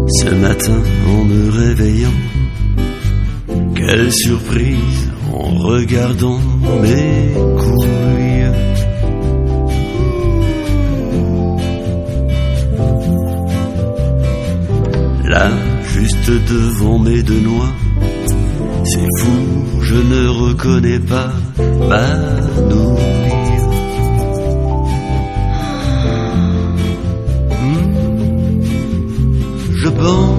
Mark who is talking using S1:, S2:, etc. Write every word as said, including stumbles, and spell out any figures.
S1: Ce matin en me réveillant, quelle surprise en regardant mes couilles. Là, juste devant mes deux noix, c'est fou, je ne reconnais pas ma nouille. Hmm, je pense